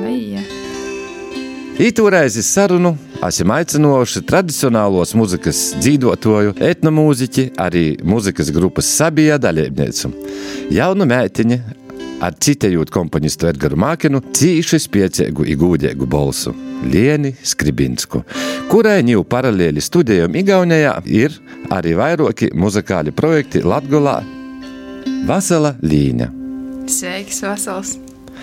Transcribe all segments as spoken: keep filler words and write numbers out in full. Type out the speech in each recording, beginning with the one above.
Vija. Ītūreiz sarunu esam aicinojuši tradicionālos muzikas dzīvotoju, etnomūziķi, arī muzikas grupas Sabija dalībniecu. Jaunu meitiņu ar citējūt komponistu Edgaru Mākinu cīši spiecīgu i gūdēgu balsu Lieni Skribinsku, kurai jau paralēli studējumi Igaunijā ir arī vairoki muzikāli projekti Latgolā. Vasala Līņa. Sveiks, Vasals.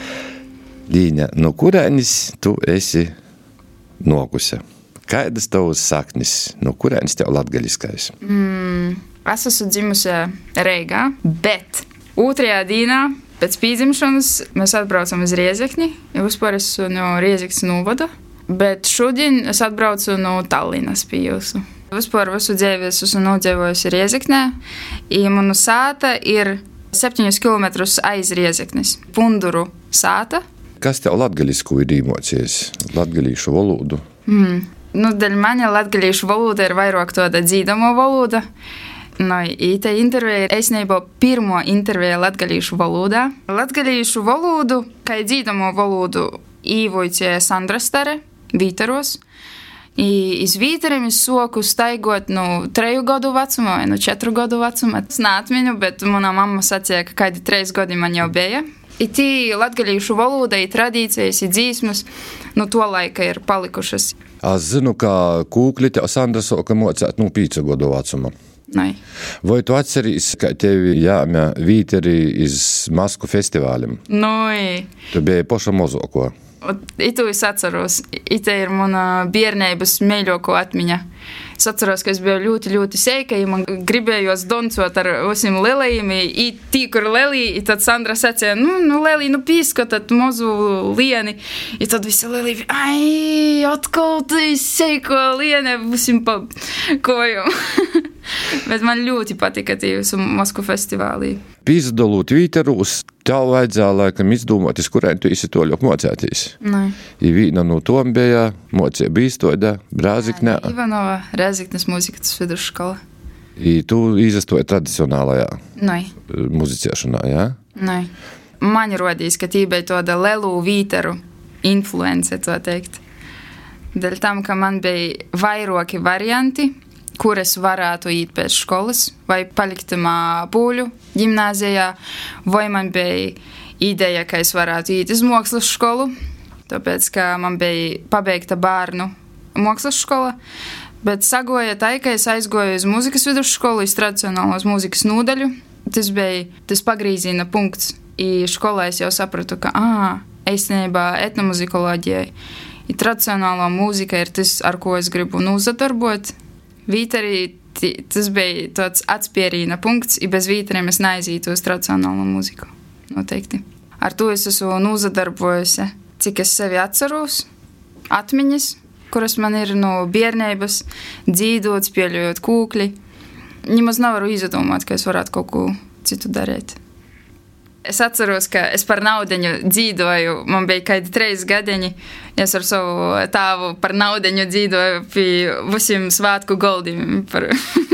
Līņa, no kurienes tu esi nokusi? Kādas tavas saknis? No kurienes tev latgaliskais? Mm, es esmu dzimusi Reigā, bet otrajā dienā pēc pīdzimšanas mēs atbraucam uz Riezekni. Ja vispār esmu no Riezeknes novada, bet šodien es atbraucu no Tallinas pie jūsu. Vispār visu dzīvi esmu nodzīvojusi Riezeknē, i manu sāta ir septiņus kilometrus aiz Riezeknes. Punduru sāta. Kas tev latgalisku ir īmocies? Latgalīšu valodu? Mm. Nu, daļ maņa latgalīšu valoda ir vairāk tāda dzīdamo valoda. No, īte intervija ir esnībā pirmo intervija latgalīšu valodā. Latgalīšu valodu, kā dzīdamo valodu, īvoicie Sandra Stare, Vītaros. I iz Vītariem es soku staigot nu treju gadu vecumā vai nu četru gadu vecumā. Es neatmiņu, bet mana mamma sacīja, ka kādi treis gadi man jau bija. I tī latgalīšu valoda, i tradīcijas, i dzīsmas, nu to laika ir palikušas. Es zinu, ka kūkli tev Sandra soka mocēt nu pīcu gadu vecumā. Nai. Vai tu atcerīs, ka tevi jāmē Vīteri iz masku festivālim? Nui. Tu biji poša mozoko. Itu es atceros. Ite ir mana bērnības mīļāko atmiņa. Es atceros, ka es biju ļoti, ļoti seika, ja man gribējos doncot ar visiem lelējiem, i tī, kur lelī, i tad Sandra sacīja, nu, nu lelī, nu pīskotat mozu lieni. I tad visi lelī, ai, atkal tu seiko liene visiem pa kojom. Bet man ļoti patika tī visu Masku festivālī. Pīzdolūt Vīterūs, tev vajadzēja laikam izdomātis, kurēn tu esi toļok mocētīs. Nē. I vīna no tom bija mocēja Bīstoida, Brāziknē. Ivanova, Rezeknes muzikas vidusškola. I tu izastoji tradicionālajā Nē. muzicēšanā, jā? Nē. Man rodīs, ka tī bija tāda lelu Vīteru influence, to teikt. Dēļ tam, ka man bija vairoki varianti, kur es varētu īt pēc školas, vai palikt pūļu ģimnāzijā, vai man bija ideja, ka es varētu īt uz mākslas skolu, tāpēc, ka man bija pabeigta bērnu mākslas skola, bet sagoja tā, ka es aizgoju uz muzikas vidusskolu, uz tradicionālos muzikas nodaļu. Tas bija tas pagrīzīna punkts, i skolā es jau sapratu, ka, ā, eistenībā etnomuzikoloģijai, i tradicionālo mūzika ir tas, ar ko es gribu nozadarbot. Vīteri, tas bija tāds atspierīna punkts, i bez Vīteriem es neaizītu uz tradicionālo mūziku, noteikti. Ar to es esmu nozadarbojusi, cik es sevi atceros, atmiņas, kuras man ir no bērnības, dzīdot, spēļojot kūkli. Nemaz nevaru izdomāt, ka es varētu kaut ko citu darīt. Es atceros, ka es par naudeņu dzīdoju, man bija kādi treis gadeņi, es ar savu tāvu par naudeņu dzīdoju pie visiem svātku goldiem. Par...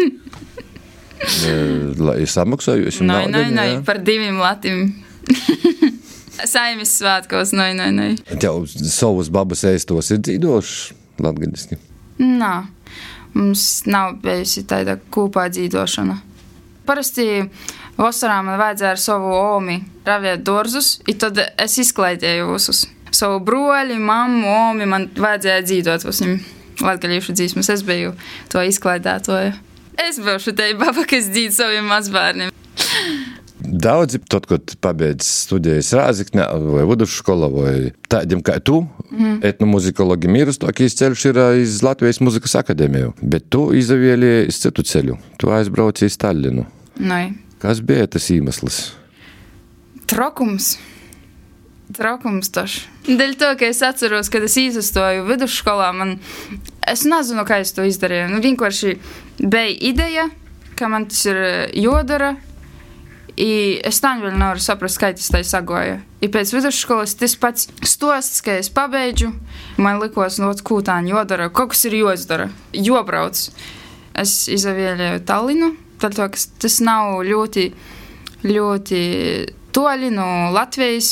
Lai samaksāju jūs nai, naudeņu, nai, nai, jā? par diviem latim. Saimis svātkos, nai, nai, nai. Tev savus babas ēstos ir dzīdošs latgaliski? Nā, mums nav bijusi tāda kūpā dzīdošana. Parasti vasarā man vajadzēja ar savu omi raviet dorzus, i tad es izklaidēju visus. Savu broļi, mammu, omi, man vajadzēja dzīdot visiem latgalīšu dzīsmas. Es biju to izklaidētoja. Es biju šitei baba, kas dzīd saviem mazbērniem. Daudzi, tad, kad pabeidz studijas Rāziknē vai vidusskola vai tādiem kā tu, mm. etnomuzikologi mīrus, to, ka ceļš ir iz Latvijas muzikas akadēmiju, bet tu izavieli iz citu ceļu. Tu aizbrauci iz Tallinu. Nai. Kas bija tas īmesls? Trokums. Trokums taš. Dēļ to, ka es atceros, kad es izsastoju vidusskolā, man... Es nezinu, kā es to izdarīju. Nu, vienkārši bija ideja, ka man tas ir jodara, i es tā vēl nevaru saprast, kā tas tā sagoja. I pēc vidusskolas tas pats stosts, ka es pabeidžu, man likos, no ko tā jodara, kaut kas ir jozdara, jobrauc. Es izavielēju Tallinu, tad to, ka tas nav ļoti, ļoti toļi no Latvijas.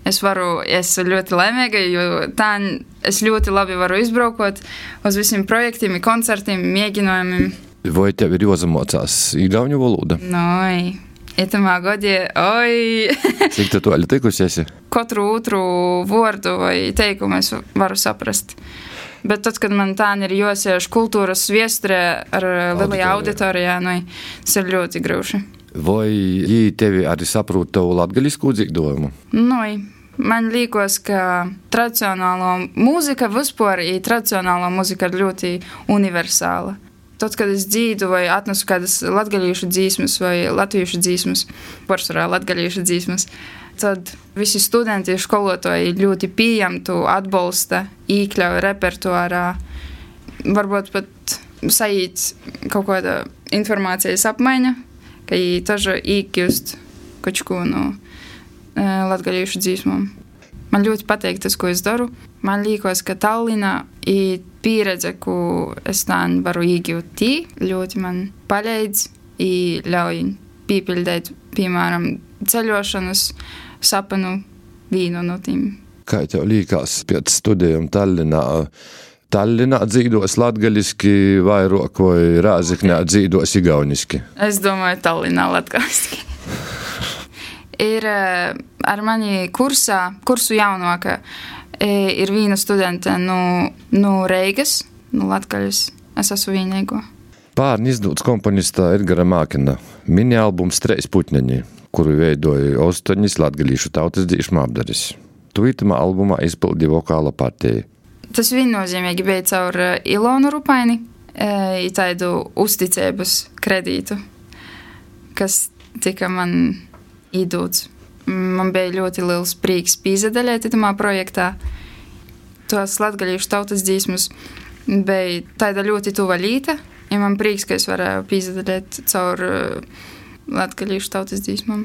Es varu, es ļoti laimīga, jo tā es ļoti labi varu izbraukot uz visiem projektiem, koncertiem, mēģinājumiem. Vai tev ir jāsamocās igauņu valoda? Noj, itamā godie, oi! Cik tu toļi tikusiesi? Katru otru vārdu vai teikumu es varu saprast. Bet tad, kad man tā ir jāsēž kultūras viesturē ar lielajā auditorijā, nu, tas ir ļoti grūši. Vai jī tevi arī saprot tavu latgaļisku dzīvojumu? Noj. Man liekas, ka tradicionālo mūzika vispār ir tradicionālo mūzika ir ļoti universāla. Tad, kad es dzīdu vai atnesu kādas latgalīšu dzīsmas vai latviešu dzīsmas, pārsvarā latgalīšu dzīsmas, tad visi studenti un skolotāji ļoti pieņemtu, atbalsta, iekļauj repertuārā. Varbūt pat sajūt kaut kāda informācijas apmaiņa, ka viņi tažu iekļūst kaut ko no latgalīšu dzīsmām. Man ļoti patīk tas, ko es daru. Man liekas, ka Tallinā ir pieredze, ko es tā varu iegūt tī. Ļoti man palīdz un ļauj pīpildēt, piemēram, ceļošanas sapnu vienu no tiem. Kā tev liekas pēc studijām Tallinā? Tallinā dzīdos latgaliski vairāk vai Rāziknē dzīdos igauniski? Es domāju, Tallinā latgaliski. Ir ar mani kursā, kursu jaunāka, ir viena studente no, no Reigas, no Latgaļas. Es esmu vienīgo. Pārni izdūts komponista Edgara Mākina mini-albums Treis putneņi, kuru veidoja ostoņas latgalīšu tautas dzīšmu apdaris. Tu itamā albumā izpildi vokāla partiju. Tas viennozīmīgi bija caur Ilonu Rupaini, i tādu uzticības kredītu, kas tika man īdūts. Man bija ļoti liels prīks pīzadaļēt itamā projektā. Tos latgalīšu tautas dzīsmus bija tāda ļoti tuva līta, ja man prīks, ka es varēju pīzadaļēt caur latgalīšu tautas dzīsmām.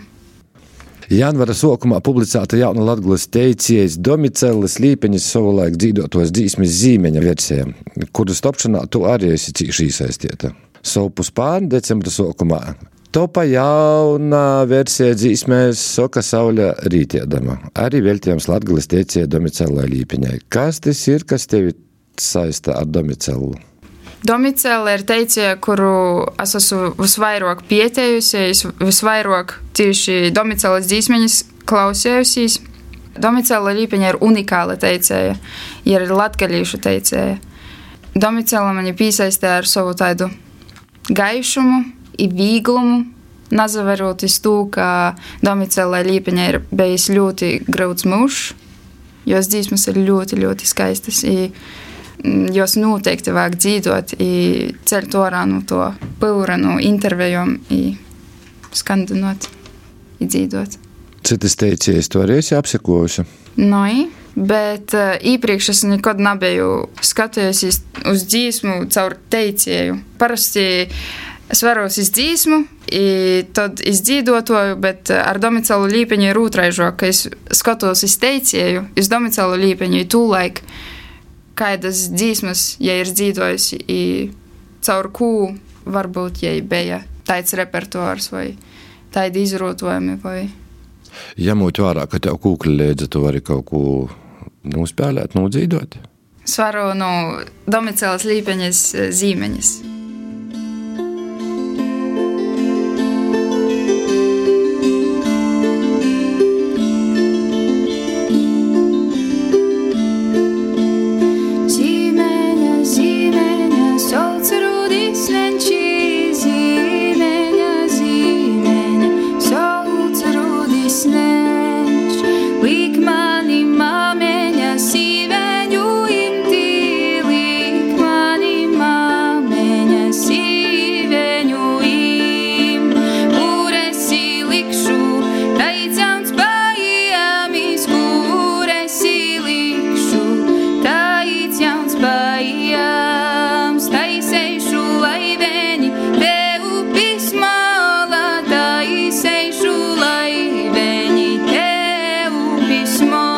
Janvara sokumā publicēta jauna latgalis teicijas Domicēlis Līpeņas savulaik dzīdotos dzīsmes zīmeņa versija, kuras topšanā tu arī esi cīši iesaistīta. Sopus pārni decembra sokumā topa jauna versija dzīsmēs Soka sauļa rītiedama, arī veltījums latgalis teicijas Domicēlai Līpeņai. Kas tas ir, kas tevi saista ar Domicēlu? Domicēla ir teicija, kuru es esmu visvairāk pietējusies, visvairāk tieši Domicēlas dzīsmeņas klausējusies. Domicēla Līpeņa ir unikāla teicija, ir latgalīšu teicija. Domicēla mani piesaistē ar savu tādu gaišumu i vīglumu, nazaveroties to, ka Domicēlai Līpeņai ir bijis ļoti grauds mūžs, jos dzīsmas ir ļoti, ļoti skaistas. I jos noteikti vajag dzīvot, ceļt orā no to pūra, no intervijām, skandinot, dzīvot. Citas teicijas tu arī esi apsekojusi? Noj, bet uh, iepriekš es nekad nebiju skatījusies uz dzīsmu caur teicēju. Parasti es varos iz dzīsmu, tad iz dzīvotoju, bet ar Domicēlu Līpeņu ir ūtraižok, ka es skatos iz teicēju, iz Domicēlu Līpeņu, tūlaik, kādas dzīsmas, ja ir dzīvojusi, caur kū varbūt, ja bija tāds repertuārs vai tādi izrotojumi. Vai... Ja mūtu vārā, ka tev kūkli liedza, tu vari kaut ko nospēlēt, nodzīdot? Es varu no Domicēlas Līpeņas zīmeņas. Small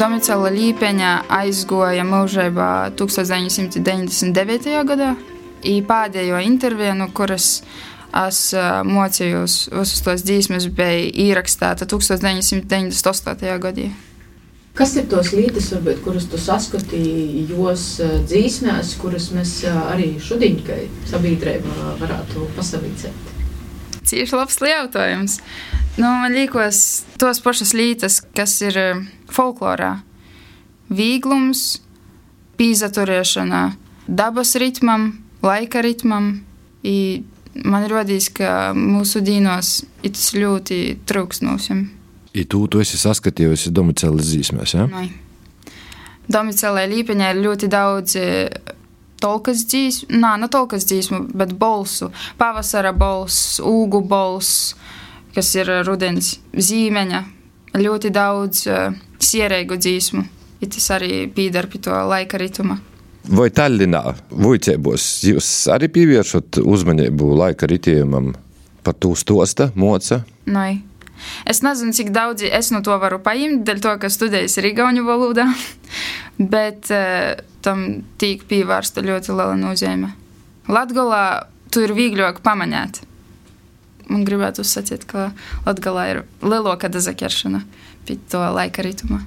Domicela Līpeņa aizgoja mūžībā deviņdesmit deviņtajā gadā. I pēdējo interviju, no kuras es mocījos visus tos dzīsmes, bija īrakstāta deviņdesmit astotajā gadā. Kas ir tos lītas, varbūt, kuras tu saskatīji jos dzīsmēs, kuras mēs arī šodien, kai sabiedrībā varētu pasavīcēt? Cieši labs jautājums. Nu, man liekas, tos pašas lītas, kas ir folklorā. Vīglums, pīzaturēšana dabas ritmam, laika ritmam. I man rodīs, ka mūsu dīnos itas ļoti trūks mūsim. I tu, tu esi saskatījusi Domicelas dzīsmēs, ja? Nē. Domicelai Līpeņai ir ļoti daudz tolkas dzīsmu, nā, ne tolkas dzīsmu, bet bolsu. Pavasara bols, ūgu bols, kas ir rudens, zīmeņa. Ļoti daudz uh, sierēgu dzīsmu. I tas arī pīdar pie to laika rituma. Vai Tallinā, vuicēbos, jūs arī pievēršat uzmanību laika ritījumam par tū stosta, moca? Nē. Es nezinu, cik daudzi es no to varu paņemt, dēļ to, ka studējas ir igauņu valodā, bet uh, tam tīk pievērsta ļoti liela nozīme. Latgolā tu ir vīgļāk pamanēt. Man gribētu sacīt, ka Latgolā ir lielāka dezaķeršana pie to laika rituma.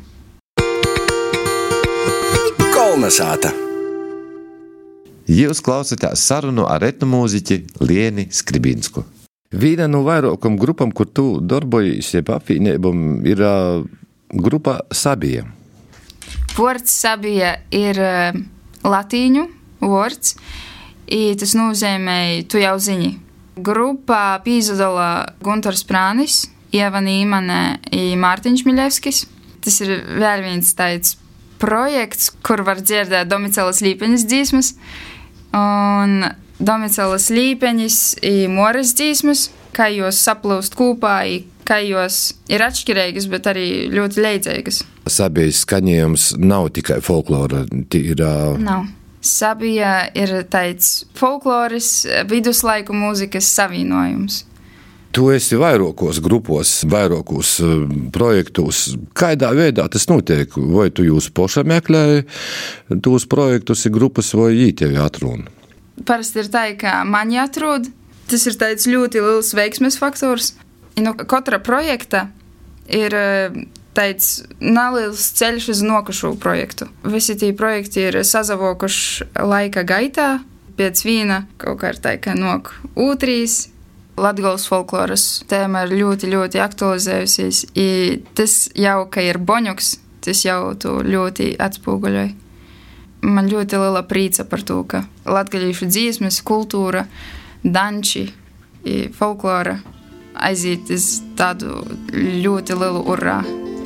Kolnesāta. Jūs klausāties sarunu ar etnomūziķi Lieni Skribinsku. Viena no vairākam grupam, kur tu darbojies, jeb apvienībam, ir uh, grupa Sabija. Vārds Sabija ir uh, latīņu vārds, i tas nozīmē tu jau zini. Grupā pīzadala Guntars Prānis, Ieva Nīmane i Mārtiņš Miļevskis. Tas ir vēl viens tāds projekts, kur var dzirdēt Domicelas Līpeņas dzīsmas. Un Domicelas Līpeņas i Moras dzīsmas, kā jūs saplūst kopā, i kā jūs ir atšķirīgas, bet arī ļoti leidzīgas. Sabijas skaņojums nav tikai folklora, ir... Uh... Nav. Sabija ir tāds folkloris, viduslaiku mūzikas savienojums. Tu esi vairākos grupos, vairākos uh, projektos. Kādā veidā tas notiek? Vai tu jūs poša meklēji tos projektus, grupas, vai jī tevi atrūna? Parasti ir tā, ka man jāatrod. Tas ir tāds ļoti liels veiksmes faktors. No katra projekta ir tāds neliels ceļš uz nokušu projektu. Visi tie projekti ir sazavokuši laika gaitā. Pēc vīna kaut kā ir tā, ka nok ūtrīs. Latgolas folkloras tēma ir ļoti, ļoti aktualizējusies. I tas jau, ka ir boņuks, tas jau tu ļoti atspūguļoji. Man ļoti liela prīca par to, ka latgalīšu dzīsmes, kultūra, danči, folklora aiziet uz tādu ļoti lielu urrā.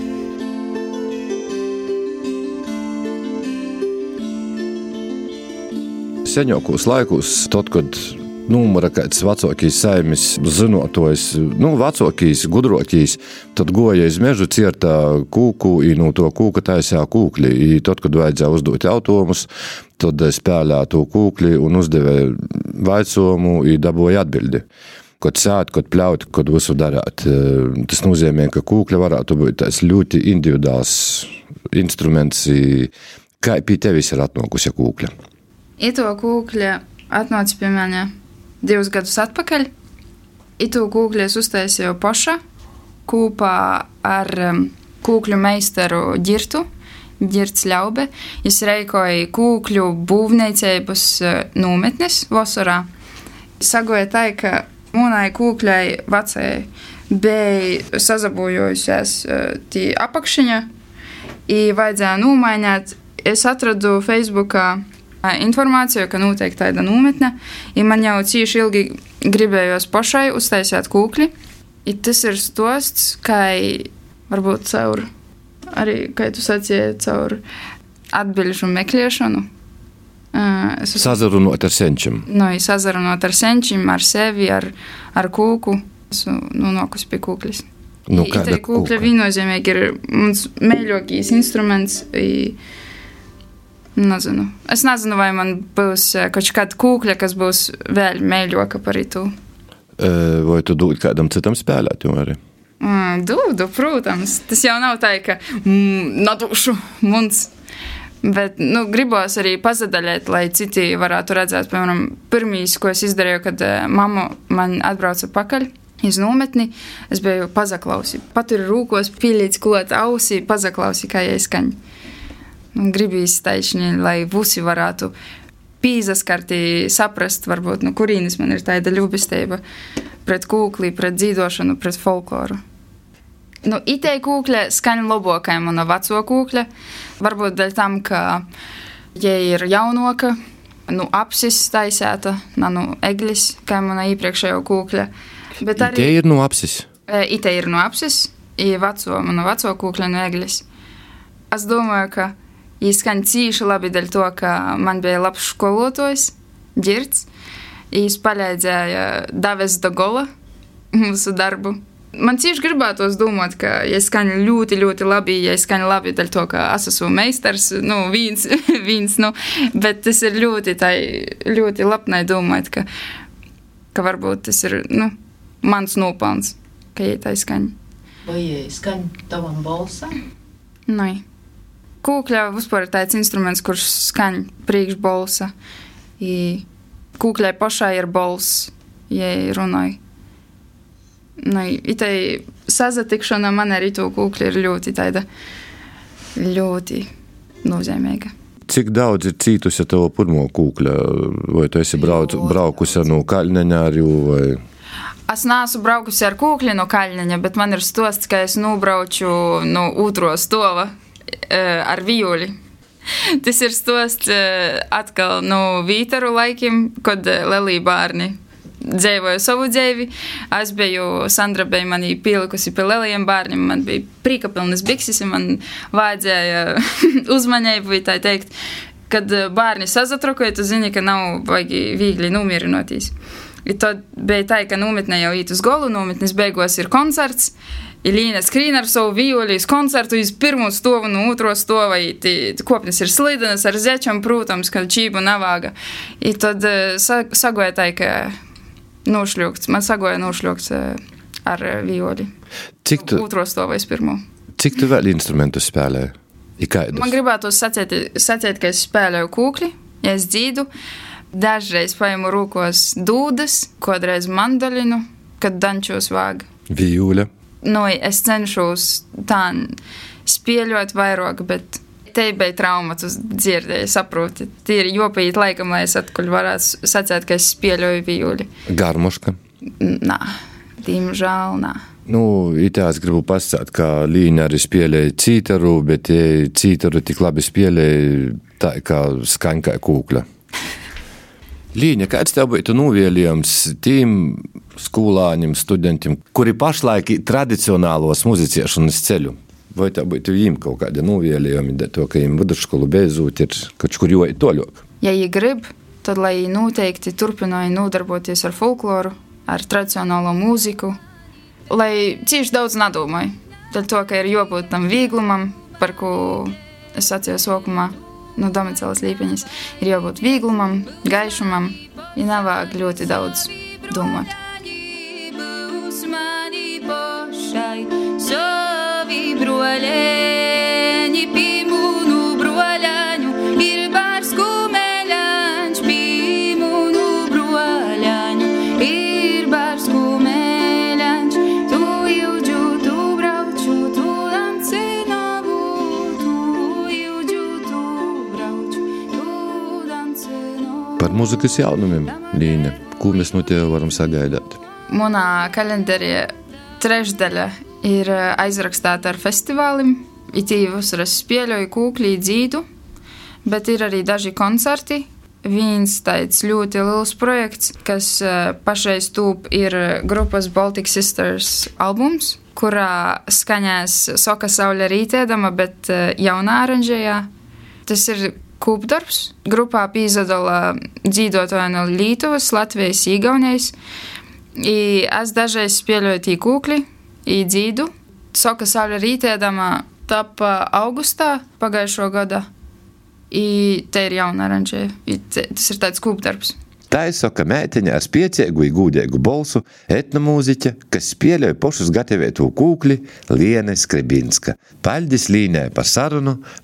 Seņokos laikos, tad, kad numura kāds vecākīs saimis zinotojs, nu, vecākīs, gudrokīs, tad goja iz mežu ciertā kūku, i no to kūka taisā kūkli. I tad, kad vajadzēja uzdot jautājumus, tad spēlē to kūkli un uzdevē vaicojumu i dabūja atbildi. Kad sēt, kad pļaut, kad visu darāt. Tas nozīmē, ka kūkļa varētu būt tāds ļoti individuāls instruments. Kā pie tevis ir atnokusi kūkļa? Ito kūkļa atnāca pie mani divus gadus atpakaļ. Itu kūkļu es uztaisīju paša kopā ar kūkļu meistaru Ģirtu, Ģirts Ļaube. Es reikoju kūkļu būvniecības nometnes vasarā. Sagoja tā, ka mūnai kūkļai vecai bija sazabojojusies tī apakšiņa i vajadzēja nūmainēt. Es atradu Facebookā informāciju, ka noteikti tāda nometne, i man jau cīši ilgi gribējos pašai uztaisīt kūkļi. I tas ir stosts, kā varbūt caur, arī, kā tu sacīji, caur atbilžu meklēšanu. Es uz... Sazarunot ar senčim. Nu, sazarunot ar senčim, ar sevi, ar, ar kūku. Esmu nonākusi pie kūkļas. Nu, I, I kūkļa viennozīmīgi ir mums mēļokīs instruments. I, Nezinu. Es nezinu, vai man būs kaut kāda kūkļa, kas būs vēl mēļoka par itu. Vai tu dod kādam citam spēlēt, jo arī? Mm, dūdu, protams. Tas jau nav tā, ka mm, nadūšu muns. Bet, nu, gribos arī pazadaļēt, lai citi varētu redzēt, piemēram, pirmīs, ko es izdarīju, kad uh, mamma man atbrauca pakaļ iz nometni, es biju pazaklausi. Paturi rūkos, pīļīts klot ausī, pazaklausi, kā jai skaņ. Gribīs taišņi, lai visi varētu pīzaskartī saprast, varbūt, nu, kurīnis man ir tāda ļubisteiba pret kūkli, pret dzīdošanu, pret folkloru. Nu, itei kūkļa skaņ lobokai mana veco kūkļa. Varbūt dēļ tam, ka ja ir jaunoka, nu, apsis taisēta, na, nu, eglis, kā mana iepriekšējo kūkļa. Bet arī... Itei ir no apsis? Itei ir no apsis, i veco, mana veco kūkļa no eglis. Es domāju, ka izskaņ cīši labi dēļ to, ka man bija labs školotājs, Ģirds. Viņš palīdzēja davest do gola mūsu darbu. Man cīši gribētos domāt, ka ja skaņ ļoti, ļoti labi, ja skaņ labi dēļ to, ka es esmu meistars, nu, viens, viens, nu, bet tas ir ļoti, tai, ļoti labnai domāt, ka, ka varbūt tas ir, nu, mans nopelns, ka ja tai skaņ. Vai skaņ tavam balsam? Nē. Kūkļa vispār ir tāds instruments, kurš skaņ priekš balsa. I kūkļai pašai ir balss, ja runāja. Nu, itai sazatikšana man arī to kūkļi ir ļoti tāda, ļoti nozīmīga. Cik daudz ir cītusi tavu pirmo kūkļa? Vai tu esi brauc, braukusi no Kaļneņa arī? Vai... Es neesmu braukusi ar kūkļi no Kaļneņa, bet man ir stosts, ka es nobrauču no otro stova ar vijoli. Tas ir stosts atkal no Vītaru laikiem, kad Lelī bārni dzēvoju savu dzēvi. Es biju, Sandra bija manī pielikusi pie lielajiem bārņiem, man bija prīkapilnas biksis, man vajadzēja uzmanību, tā teikt, kad bārni sazatrukoja, tu zini, ka nav vajagi viegli nomierinoties. I tad bija tā, ka nometnē jau īt uz golu, nometnes beigos ir koncerts, I Līna skrīn ar savu vijoli uz koncertu, iz pirmo stovu, no otro stova, I kopnis ir slidenas ar zečam, protams, ka čību navāga. I tad sagoja tā, ka nošļūkts, man sagoja nošļūkts ar vijoli. Cik tu, otro stovu iz pirmo. Cik tu vēl instrumentus spēlēji? I kaidus? Man gribētu sacēt, sacēt, ka es spēlēju kūkli, ja es dzīdu. Dažreiz paimu rūkos dūdas, kodreiz mandolinu, kad dančos vāga. Vijūļa? Nu, es cenšos tā spēļot vairāk, bet te bija trauma, tu dzirdēji, saproti. Tie ir jopīt laikam, lai es atkuļ varētu sacēt, ka es spēļoju vijūļi. Garmuška? Nā, diemžēl nā. Nu, itā es gribu pasakāt, ka Līna arī spēlēja cītaru, bet ja cītaru tik labi spēlēja tā, kā skaņ kā kūkļa. Līņa, kāds tev būtu novēlījums tiem skolāņiem, studentiem, kuri pašlaik tradicionālos muzicēšanas ceļu? Vai tev būtu viņiem kaut kādi novēlījumi, to, ka viņiem vidusskolu beidzot ir kaut kur joj toļok? Ja viņi grib, tad lai noteikti turpināja nodarboties ar folkloru, ar tradicionālo mūziku, lai cīši daudz nedomāja. Tad to, ka ir jābūt tam vieglumam, par ko es sacīju sākumā, no Domicēlas Līpeņas, ir jābūt vieglumam, gaišumam, ja nevajag ļoti daudz domāt. Par muzikas jaunumiem, Līņa, ko mēs no tev varam sagaidāt? Manā kalendārī trešdaļa ir aizrakstāta ar festivālim. Itī visur es spēļoju kūkļi dzīdu, bet ir arī daži koncerti. Viens tāds ļoti liels projekts, kas pašreiz tūp ir grupas Baltic Sisters albums, kurā skaņās Soka Saule rītēdama, bet jaunā aranžējā. Tas ir kūpdarbs. Grupā pīzadala dzīdotāji no Lietuvas, Latvijas, Igaunijas. I es dažreiz spēļoju tī kūkļi, i dzīdu. Soka Saule rītēdama tapa augustā pagājušo gada. I te ir jauna aranžēja. Tas ir tāds kūpdarbs. Tā soka meiteņa ar spieceigu i gūdeigu bolsu etnomūziķa, kas spēlēja pošus gatavētu kūkli Liene Skribinska. Paļdis Līnei par sarunu,